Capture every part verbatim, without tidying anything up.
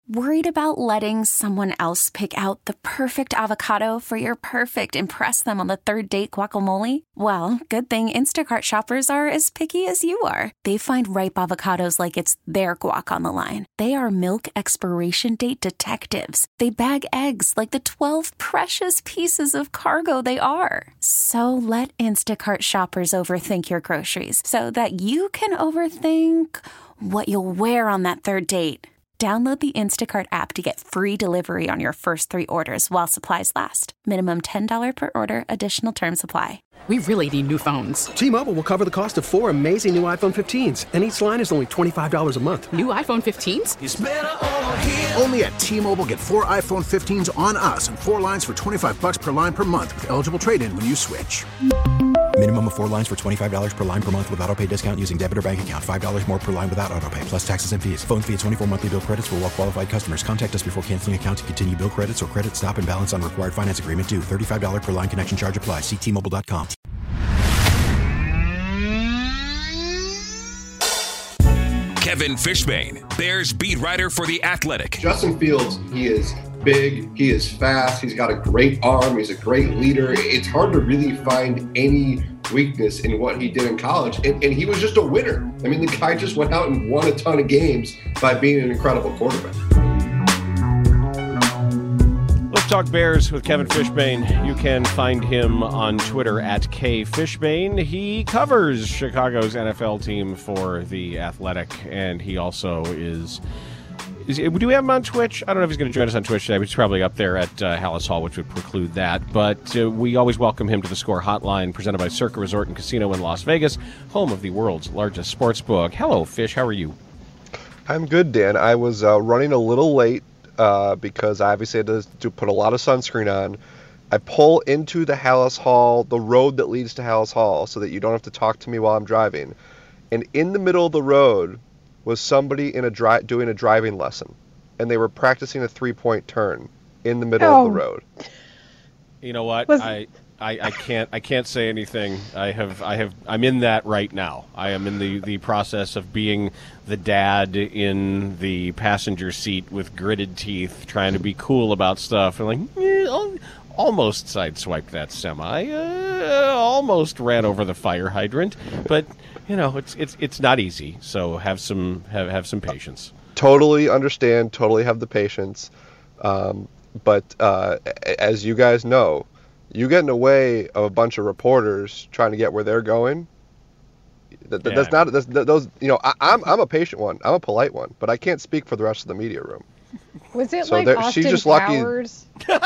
Worried about letting someone else pick out the perfect avocado for your perfect impress them on the third date guacamole? Well, good thing Instacart shoppers are as picky as you are. They find ripe avocados like it's their guac on the line. They are milk expiration date detectives. They bag eggs like the twelve precious pieces of cargo they are. So let Instacart shoppers overthink your groceries so that you can overthink what you'll wear on that third date. Download the Instacart app to get free delivery on your first three orders while supplies last. Minimum ten dollars per order. Additional terms apply. We really need new phones. T-Mobile will cover the cost of four amazing new iPhone fifteens, and each line is only twenty-five dollars a month. New iPhone fifteens? It's better over here. Only at T-Mobile, get four iPhone fifteens on us and four lines for twenty-five dollars per line per month with eligible trade-in when you switch. Minimum of four lines for twenty-five dollars per line per month with autopay discount using debit or bank account. five dollars more per line without autopay, plus taxes and fees. Phone fee at twenty-four monthly bill credits for well-qualified customers. Contact us before canceling account to continue bill credits or credit stop and balance on required finance agreement due. thirty-five dollars per line connection charge applies. See T Mobile dot com. Kevin Fishbain, Bears beat writer for The Athletic. Justin Fields, he is big, he is fast, he's got a great arm, he's a great leader. It's hard to really find any weakness in what he did in college, and, and he was just a winner. I mean, the guy just went out and won a ton of games by being an incredible quarterback. Let's talk Bears with Kevin Fishbain. You can find him on Twitter at K Fishbain. He covers Chicago's N F L team for The Athletic, and he also is... Is, do we have him on Twitch? I don't know if he's going to join us on Twitch today, but he's probably up there at uh, Hallis Hall, which would preclude that. But uh, we always welcome him to the Score Hotline, presented by Circa Resort and Casino in Las Vegas, home of the world's largest sports book. Hello, Fish. How are you? I'm good, Dan. I was uh, running a little late uh, because I obviously had to, to put a lot of sunscreen on. I pull into the Hallis Hall, the road that leads to Hallis Hall, so that you don't have to talk to me while I'm driving. And in the middle of the road was somebody in a dri- doing a driving lesson, and they were practicing a three-point turn in the middle Oh. of the road. You know what? Was- I, I I can't I can't say anything. I have I have I'm in that right now. I am in the, the process of being the dad in the passenger seat with gritted teeth, trying to be cool about stuff, and like eh, al- almost sideswiped that semi, uh, almost ran over the fire hydrant, but. You know, it's it's it's not easy. So have some have, have some patience. Totally understand. Totally have the patience. Um, but uh, as you guys know, you get in the way of a bunch of reporters trying to get where they're going. That, that, Yeah. That's not that's, that, those. You know, I, I'm I'm a patient one. I'm a polite one, but I can't speak for the rest of the media room. Was it So like there- Austin she's just lucky- Powers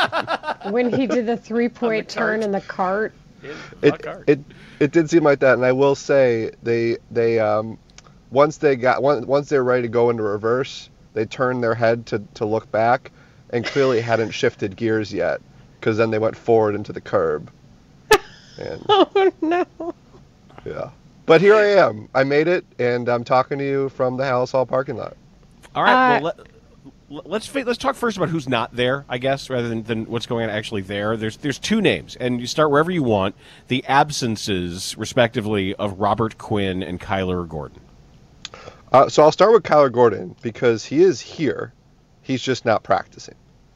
when he did the three-point turn in the cart? It, it it did seem like that, and I will say they they um once they got once once they were ready to go into reverse, they turned their head to, to look back, and clearly hadn't shifted gears yet, because then they went forward into the curb. And Oh no! yeah, but here I am. I made it, and I'm talking to you from the Hallis Hall parking lot. All right. Uh, well, let, let's fa- let's talk first about who's not there, I guess, rather than, than what's going on actually there. There's there's two names, and you start wherever you want. The absences, respectively, of Robert Quinn and Kyler Gordon. Uh, so I'll start with Kyler Gordon because he is here. He's just not practicing.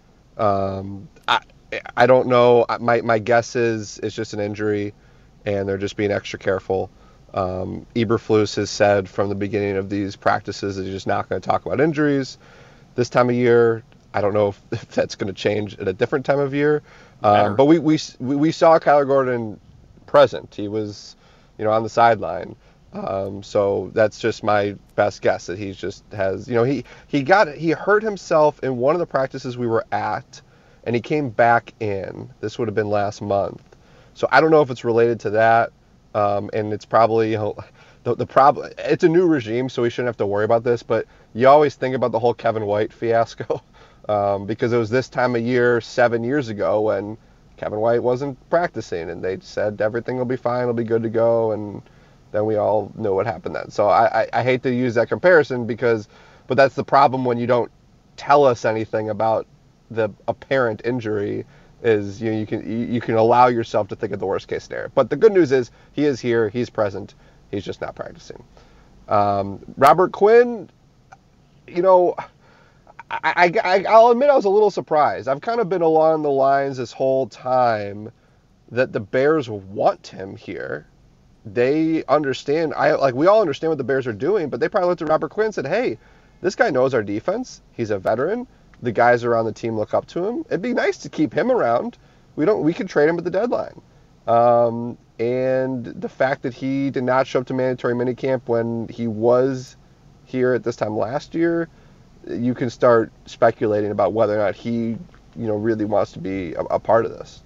Um, I I don't know. My my guess is it's just an injury, and they're just being extra careful. Um, Eberflus has said from the beginning of these practices that he's just not going to talk about injuries this time of year. I don't know if, if that's going to change at a different time of year. Um, but we, we we saw Kyler Gordon present. He was, you know, on the sideline. Um, so that's just my best guess that he just has, you know, he, he got, he hurt himself in one of the practices we were at, and he came back in. This would have been last month. So I don't know if it's related to that. Um, and it's probably, you know, the, the problem, it's a new regime, so we shouldn't have to worry about this, but you always think about the whole Kevin White fiasco, um, because it was this time of year seven years ago when Kevin White wasn't practicing, and they said everything will be fine, it'll be good to go, and then we all know what happened then. So I, I, I hate to use that comparison, because, but that's the problem when you don't tell us anything about the apparent injury. Is you know, you can you, you can allow yourself to think of the worst case scenario. But the good news is he is here, he's present, he's just not practicing. Um, Robert Quinn, you know, I, I, I'll admit I was a little surprised. I've kind of been along the lines this whole time that the Bears want him here. They understand. I like we all understand what the Bears are doing, but they probably looked at Robert Quinn and said, "Hey, this guy knows our defense. He's a veteran. The guys around the team look up to him. It'd be nice to keep him around. We don't. We could trade him at the deadline." Um, and the fact that he did not show up to mandatory minicamp when he was here at this time last year, you can start speculating about whether or not he, you know, really wants to be a, a part of this.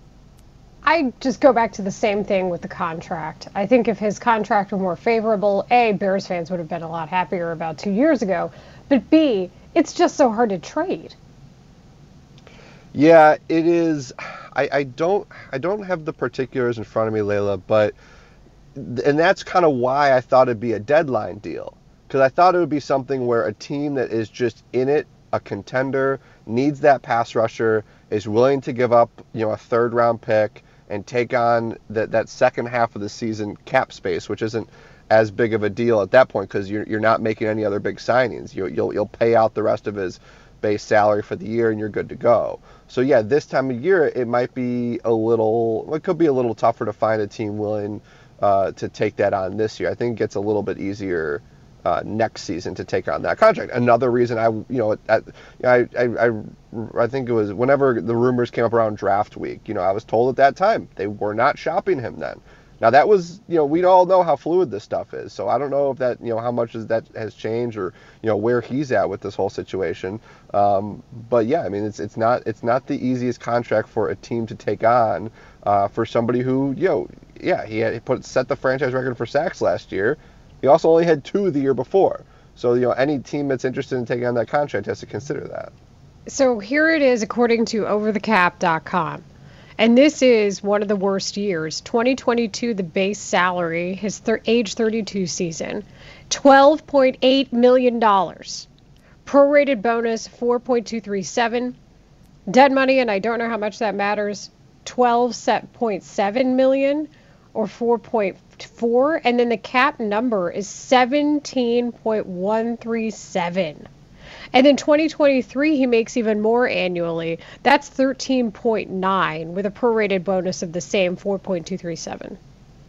I just go back to the same thing with the contract. I think if his contract were more favorable, A, Bears fans would have been a lot happier about two years ago, but B, it's just so hard to trade. Yeah, it is. I, I don't I don't have the particulars in front of me, Layla, but and that's kind of why I thought it'd be a deadline deal. Because I thought it would be something where a team that is just in it, a contender, needs that pass rusher, is willing to give up, you know, a third round pick and take on that that second half of the season cap space, which isn't as big of a deal at that point because you're you're not making any other big signings. You you'll you'll pay out the rest of his base salary for the year and you're good to go. So yeah, this time of year it might be a little, it could be a little tougher to find a team willing uh, to take that on this year. I think it gets a little bit easier uh, next season to take on that contract. Another reason I, you know, at, I, I, I, I think it was whenever the rumors came up around draft week, you know, I was told at that time they were not shopping him then. Now that was, you know, we all know how fluid this stuff is. So I don't know if that, you know, how much is that has changed or, you know, where he's at with this whole situation. Um, but yeah, I mean, it's it's not it's not the easiest contract for a team to take on uh, for somebody who, you know, yeah, he had he put set the franchise record for sacks last year. He also only had two the year before. So, you know, any team that's interested in taking on that contract has to consider that. So here it is according to over the cap dot com. And this is one of the worst years. twenty twenty-two, the base salary, his thir- age thirty-two season, twelve point eight million dollars. Prorated bonus, four point two three seven. Dead money, and I don't know how much that matters, twelve point seven million dollars or four point four. And then the cap number is seventeen point one three seven. And in twenty twenty-three, he makes even more annually. That's thirteen point nine with a prorated bonus of the same four point two three seven.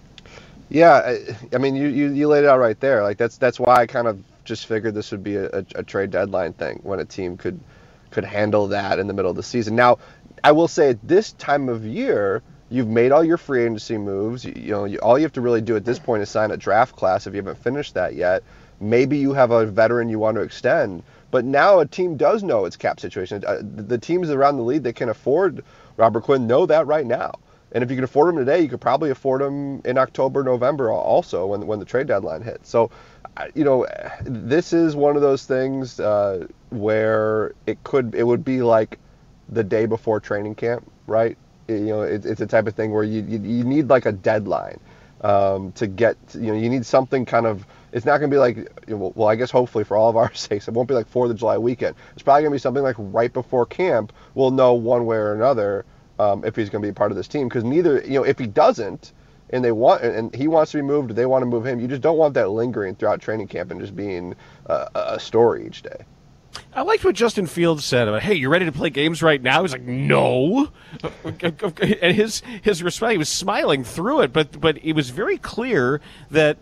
Yeah, I, I mean, you, you, you laid it out right there. Like that's that's why I kind of just figured this would be a, a, a trade deadline thing when a team could could handle that in the middle of the season. Now, I will say at this time of year, you've made all your free agency moves. You, you know, you, all you have to really do at this point is sign a draft class if you haven't finished that yet. Maybe you have a veteran you want to extend. But now a team does know its cap situation. Uh, the teams around the league that can afford Robert Quinn know that right now. And if you can afford him today, you could probably afford him in October, November also when when the trade deadline hits. So, you know, this is one of those things uh, where it could it would be like the day before training camp, right? You know, it, it's a type of thing where you you, you need like a deadline um, to get. You know, you need something kind of. It's not going to be like, you know, well, I guess hopefully for all of our sakes, it won't be like fourth of July weekend. It's probably going to be something like right before camp. We'll know one way or another um, if he's going to be part of this team. Because neither, you know, if he doesn't and they want and he wants to be moved, they want to move him. You just don't want that lingering throughout training camp and just being uh, a story each day. I liked what Justin Fields said about, hey, you ready to play games right now? He's like, no. And his his response, he was smiling through it, but but it was very clear that.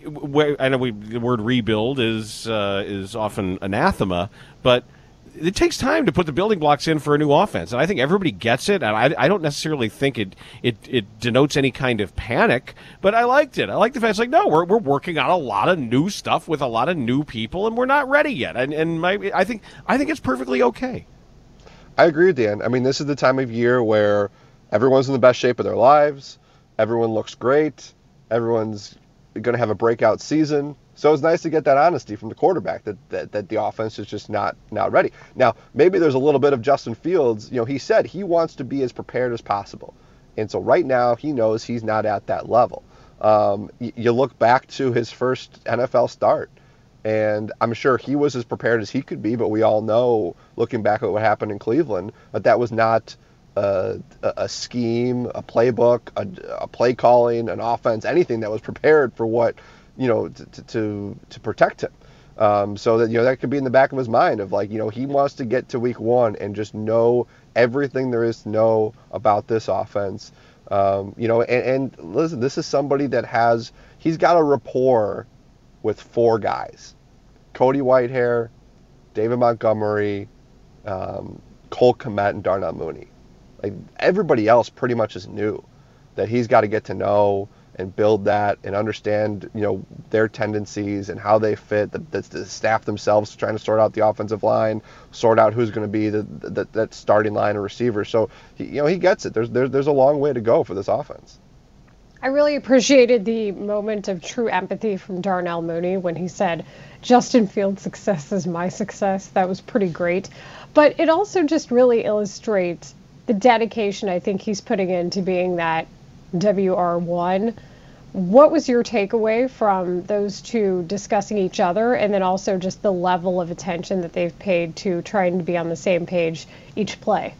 I know we, the word rebuild is uh, is often anathema, but it takes time to put the building blocks in for a new offense, and I think everybody gets it. And I, I don't necessarily think it, it it denotes any kind of panic, but I liked it. I like the fact it's like, no, we're we're working on a lot of new stuff with a lot of new people, and we're not ready yet. And and my I think I think it's perfectly okay. I agree with Dan. I mean, this is the time of year where everyone's in the best shape of their lives. Everyone looks great. Everyone's going to have a breakout season. So it's nice to get that honesty from the quarterback that, that that the offense is just not not ready. Now, maybe there's a little bit of Justin Fields. You know, he said he wants to be as prepared as possible. And so right now he knows he's not at that level. Um, you, you look back to his first N F L start, and I'm sure he was as prepared as he could be, but we all know, looking back at what happened in Cleveland, that that was not Uh, a, a scheme, a playbook, a, a play calling, an offense, anything that was prepared for what, you know, to to, to protect him. Um, so that, you know, that could be in the back of his mind of like, you know, he wants to get to week one and just know everything there is to know about this offense. Um, you know, and, and listen, this is somebody that has, he's got a rapport with four guys: Cody Whitehair, David Montgomery, um, Cole Kmet, and Darnell Mooney. Like, everybody else pretty much is new that he's got to get to know and build that and understand, you know, their tendencies and how they fit, the, the, the staff themselves trying to sort out the offensive line, sort out who's going to be the, the that starting line of receivers. So, he, you know, he gets it. There's, there's, there's a long way to go for this offense. I really appreciated the moment of true empathy from Darnell Mooney when he said, Justin Fields' success is my success. That was pretty great. But it also just really illustrates the dedication I think he's putting into being that W R one. What was your takeaway from those two discussing each other, and then also just the level of attention that they've paid to trying to be on the same page each play?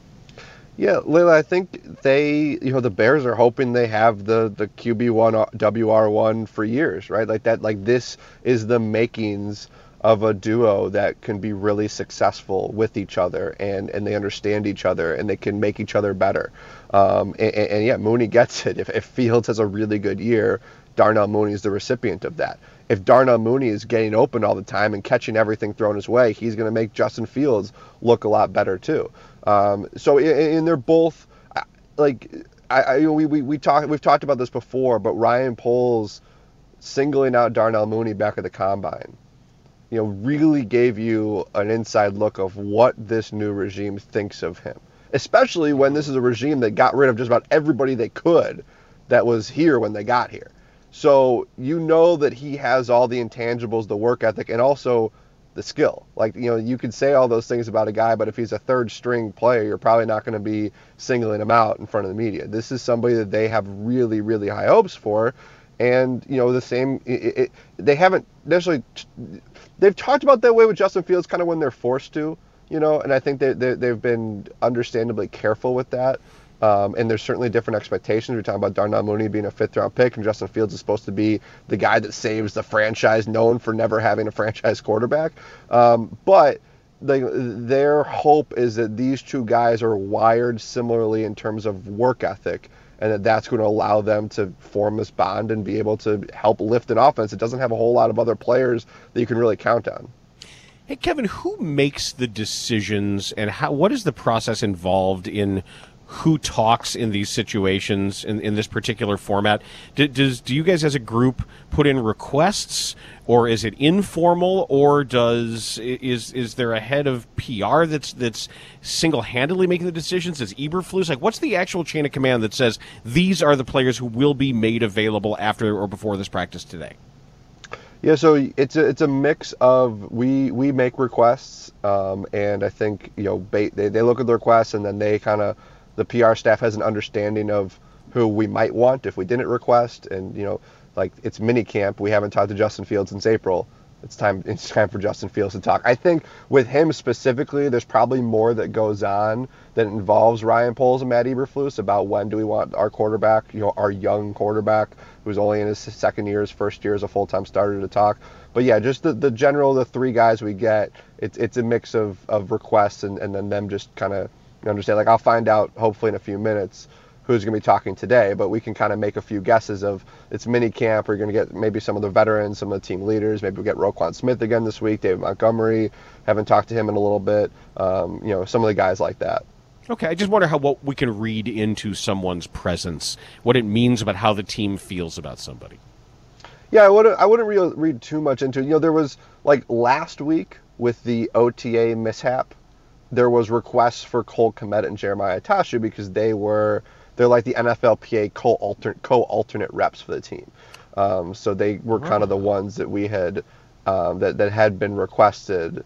Yeah, Layla, I think they, you know, the Bears are hoping they have the, the Q B one W R one for years, right? Like that, like this is the makings of a duo that can be really successful with each other, and, and they understand each other and they can make each other better. Um, and, and yeah, Mooney gets it. If, if Fields has a really good year, Darnell Mooney is the recipient of that. If Darnell Mooney is getting open all the time and catching everything thrown his way, he's going to make Justin Fields look a lot better too. Um, so, and they're both like, I, I we we we talked we've talked about this before, but Ryan Poles singling out Darnell Mooney back at the combine, you know, really gave you an inside look of what this new regime thinks of him, especially when this is a regime that got rid of just about everybody they could that was here when they got here. So you know that he has all the intangibles, the work ethic, and also the skill. Like, you know, you could say all those things about a guy, but if he's a third string player, you're probably not going to be singling him out in front of the media. This is somebody that they have really, really high hopes for. And, you know, the same, it, it, they haven't necessarily, they've talked about that way with Justin Fields kind of when they're forced to, you know, and I think they, they, they've been understandably careful with that. Um, and there's certainly different expectations. We're talking about Darnell Mooney being a fifth-round pick, and Justin Fields is supposed to be the guy that saves the franchise, known for never having a franchise quarterback. Um, but they, their hope is that these two guys are wired similarly in terms of work ethic, and that that's going to allow them to form this bond and be able to help lift an offense that doesn't have a whole lot of other players that you can really count on. Hey, Kevin, who makes the decisions, and how? What is the process involved in who talks in these situations in, in this particular format? Do, does do you guys as a group put in requests, or is it informal, or does is is there a head of P R that's that's single-handedly making the decisions? Is Eberflus, like, what's the actual chain of command that says these are the players who will be made available after or before this practice today? Yeah, so it's a, it's a mix of we we make requests, um, and I think, you know, they they look at the requests, and then they kind of, the P R staff has an understanding of who we might want if we didn't request. And, you know, like, it's mini camp. We haven't talked to Justin Fields since April. It's time it's time for Justin Fields to talk. I think with him specifically, there's probably more that goes on that involves Ryan Poles and Matt Eberflus about when do we want our quarterback, you know, our young quarterback who's only in his second year, his first year as a full-time starter, to talk. But yeah, just the, the general, the three guys we get, it's it's a mix of, of requests and, and then them just kind of understand. Like, I'll find out hopefully in a few minutes who's going to be talking today, but we can kind of make a few guesses of, it's mini camp. We're going to get maybe some of the veterans, some of the team leaders. Maybe we'll get Roquan Smith again this week, David Montgomery. Haven't talked to him in a little bit. Um, you know, some of the guys like that. Okay, I just wonder how what we can read into someone's presence, what it means about how the team feels about somebody. Yeah, I wouldn't, I wouldn't re- read too much into it. You know, there was, like, last week with the O T A mishap, there was requests for Cole Kmet and Jeremiah Tashu because they were, they're like the N F L P A co-alternate, co-alternate reps for the team. Um, so they were kind of the ones that we had, um, that, that had been requested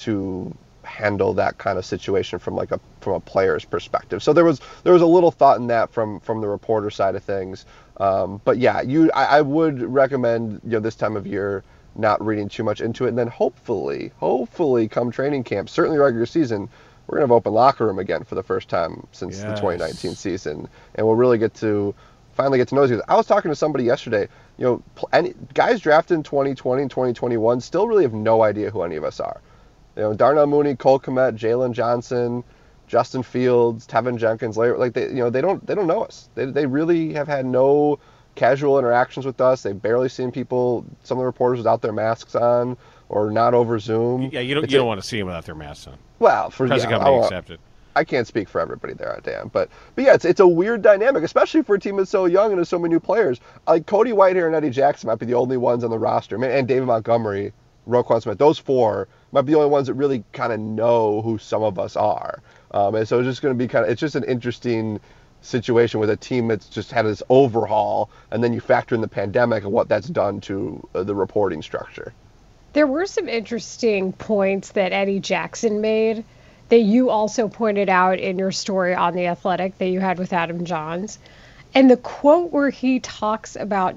to handle that kind of situation from like a from a player's perspective. So there was there was a little thought in that from from the reporter side of things. Um, but yeah, you I, I would recommend, you know, this time of year not reading too much into it, and then hopefully, hopefully come training camp, certainly regular season, we're going to have open locker room again for the first time since yes. the twenty nineteen season, and we'll really get to finally get to know these guys. I was talking to somebody yesterday, you know, any, guys drafted in twenty twenty and twenty twenty-one still really have no idea who any of us are. You know, Darnell Mooney, Cole Kmet, Jalen Johnson, Justin Fields, Tevin Jenkins, like they, you know, they don't they don't know us. They they really have had no casual interactions with us. They've barely seen people. Some of the reporters without their masks on or not over Zoom. Yeah, you don't it's you a, don't want to see them without their masks on. Well, for present yeah, company I, accepted. I can't speak for everybody there, Dan, but but yeah, it's it's a weird dynamic, especially for a team that's so young and has so many new players. Like Cody Whitehair and Eddie Jackson might be the only ones on the roster, and David Montgomery, Roquan Smith. Those four might be the only ones that really kind of know who some of us are. Um, and so it's just going to be kind of, it's just an interesting situation with a team that's just had this overhaul, and then you factor in the pandemic and what that's done to uh, the reporting structure. There were some interesting points that Eddie Jackson made that you also pointed out in your story on The Athletic that you had with Adam Johns. And the quote where he talks about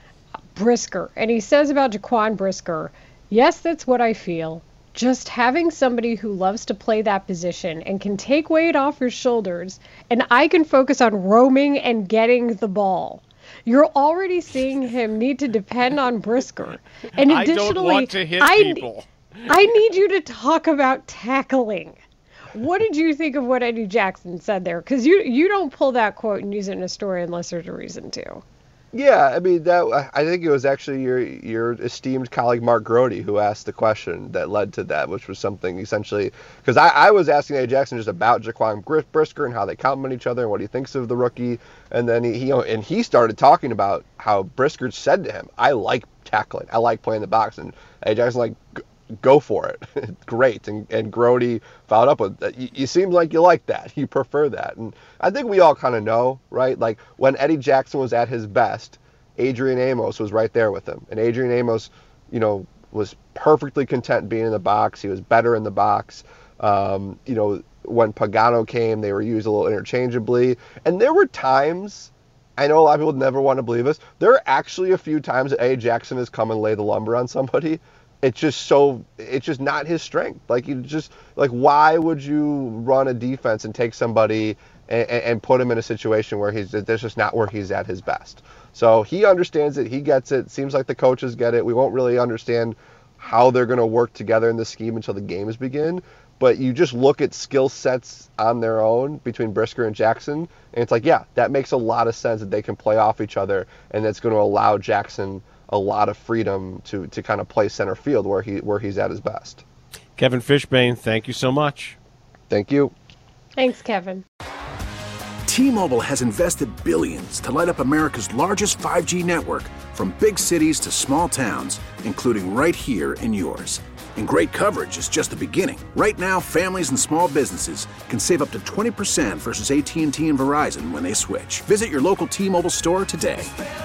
Brisker, and he says about Jaquan Brisker, yes, that's what I feel. Just having somebody who loves to play that position and can take weight off your shoulders, and I can focus on roaming and getting the ball. You're already seeing him need to depend on Brisker. And additionally, I don't want to hit I, people. I need you to talk about tackling. What did you think of what Eddie Jackson said there? Because you you don't pull that quote and use it in a story unless there's a reason to. Yeah, I mean, that I think it was actually your your esteemed colleague Mark Grody who asked the question that led to that, which was something essentially, because I, I was asking Eddie Jackson just about Jaquan Brisker and how they compliment each other and what he thinks of the rookie, and then he, he and he started talking about how Brisker said to him, "I like tackling, I like playing the box," and Eddie Jackson like, go for it, great, and and Grody followed up with, you, you seem like you like that, you prefer that, and I think we all kind of know, right? Like when Eddie Jackson was at his best, Adrian Amos was right there with him, and Adrian Amos, you know, was perfectly content being in the box. He was better in the box. Um, you know, when Pagano came, they were used a little interchangeably, and there were times. I know a lot of people never want to believe this. There are actually a few times that Eddie Jackson has come and laid the lumber on somebody. It's just so, it's just not his strength. Like, you just, like, why would you run a defense and take somebody and, and put him in a situation where he's, that's just not where he's at his best. So he understands it. He gets it. Seems like the coaches get it. We won't really understand how they're going to work together in the scheme until the games begin. But you just look at skill sets on their own between Brisker and Jackson, and it's like, yeah, that makes a lot of sense that they can play off each other, and that's going to allow Jackson a lot of freedom to, to kind of play center field where he where he's at his best. Kevin Fishbain, thank you so much. Thank you. Thanks, Kevin. T-Mobile has invested billions to light up America's largest five G network, from big cities to small towns, including right here in yours. And great coverage is just the beginning. Right now, families and small businesses can save up to twenty percent versus A T and T and Verizon when they switch. Visit your local T-Mobile store today.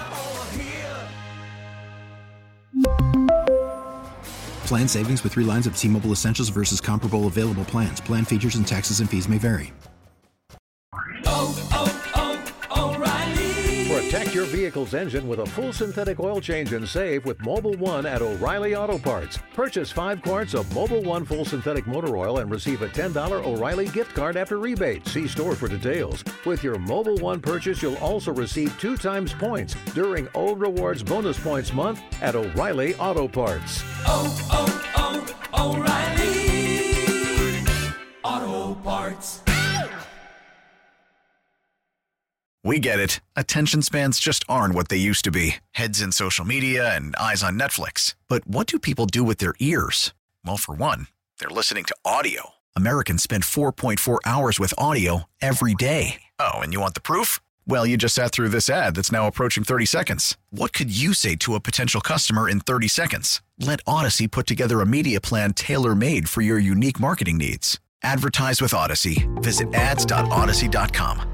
Plan savings with three lines of T-Mobile Essentials versus comparable available plans. Plan features and taxes and fees may vary. Oh, oh, oh, O'Reilly. Protect your vehicle's engine with a full synthetic oil change and save with Mobil one at O'Reilly Auto Parts. Purchase five quarts of Mobil one full synthetic motor oil and receive a ten dollars O'Reilly gift card after rebate. See store for details. With your Mobil one purchase, you'll also receive two times points during O Rewards Bonus Points Month at O'Reilly Auto Parts. Oh, oh, oh, O'Reilly Auto Parts. We get it. Attention spans just aren't what they used to be. Heads in social media and eyes on Netflix. But what do people do with their ears? Well, for one, they're listening to audio. Americans spend four point four hours with audio every day. Oh, and you want the proof? Well, you just sat through this ad that's now approaching thirty seconds. What could you say to a potential customer in thirty seconds? Let Odyssey put together a media plan tailor-made for your unique marketing needs. Advertise with Odyssey. Visit ads dot odyssey dot com.